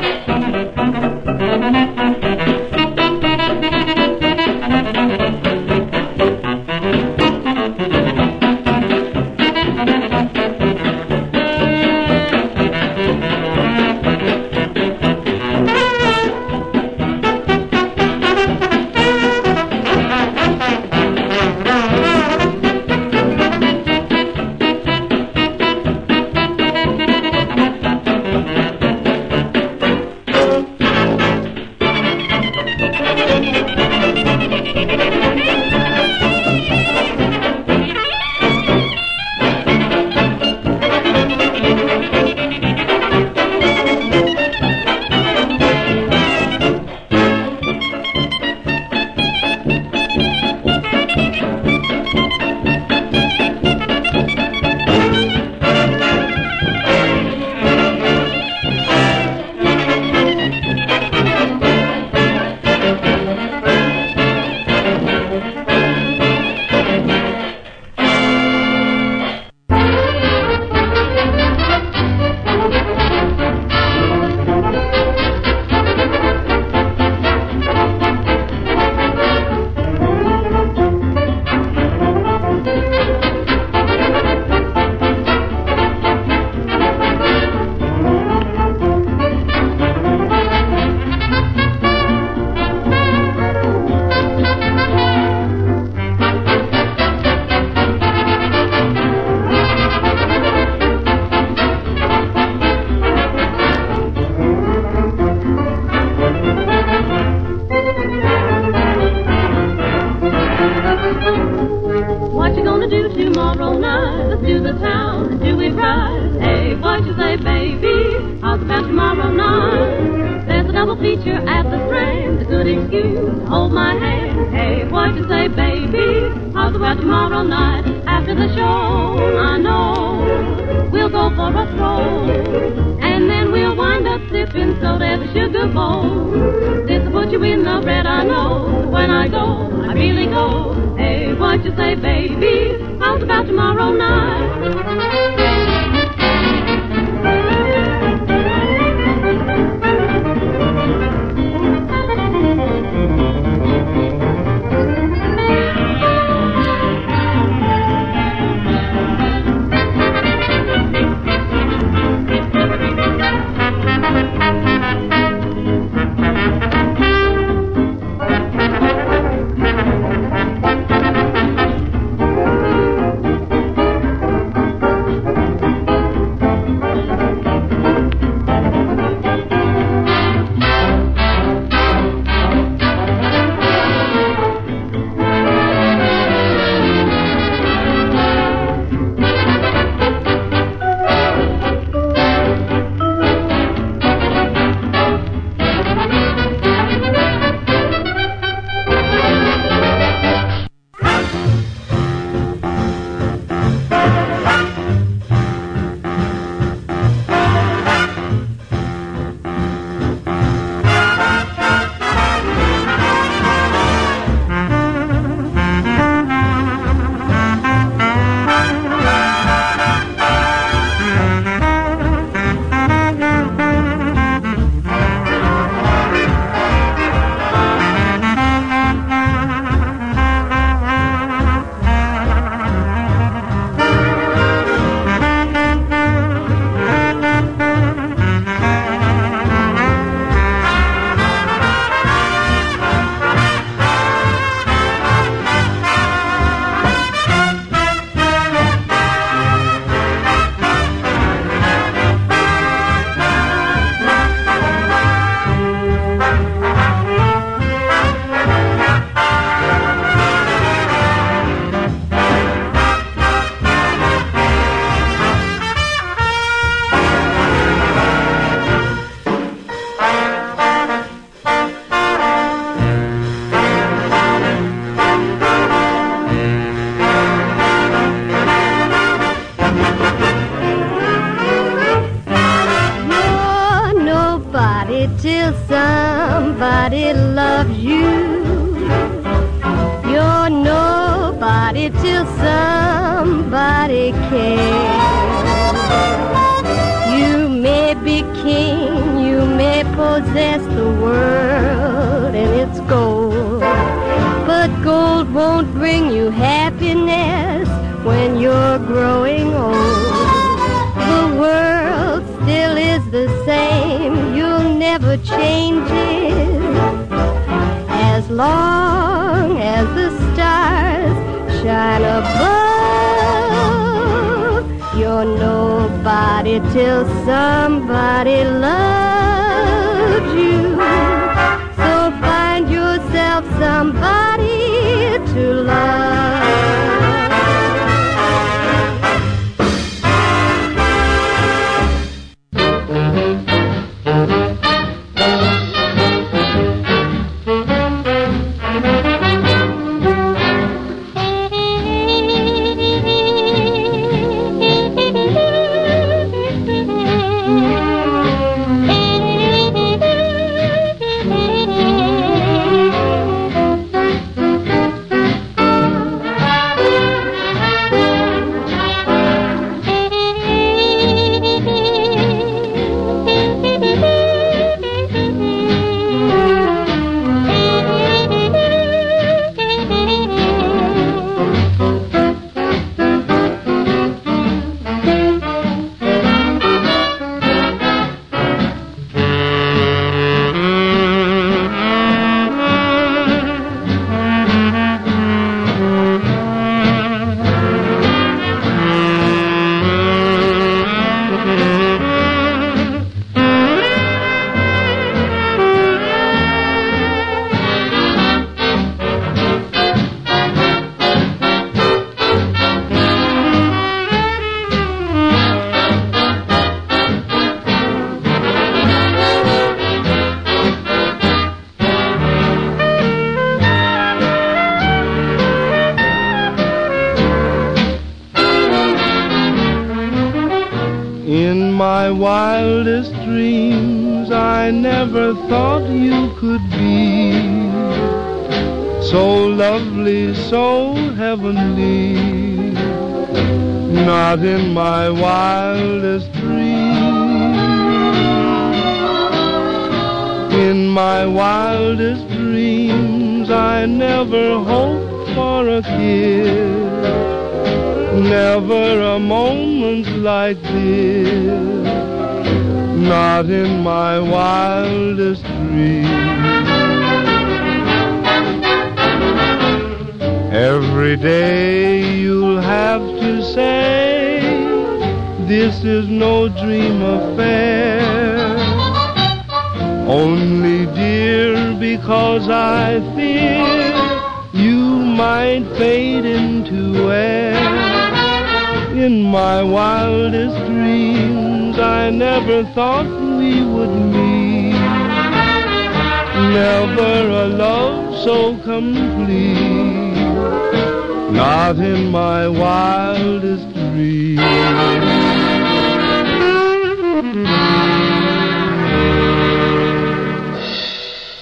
somebody loves you. You're nobody till somebody cares. You may be king, you may possess the world and its gold. But gold won't bring you happiness when you're growing old. The world still is the same, you'll never change it. As long as the stars shine above, you're nobody till somebody loves you. So find yourself somebody to love. In my wildest dreams, I never thought you could be so lovely, so heavenly. Not in my wildest dreams. In my wildest dreams, I never hoped for a kiss. Never a moment like this, not in my wildest dreams. Every day you'll have to say, this is no dream affair. Only, dear, because I fear you might fade into air. In my wildest dreams, I never thought we would meet. Never a love so complete. Not in my wildest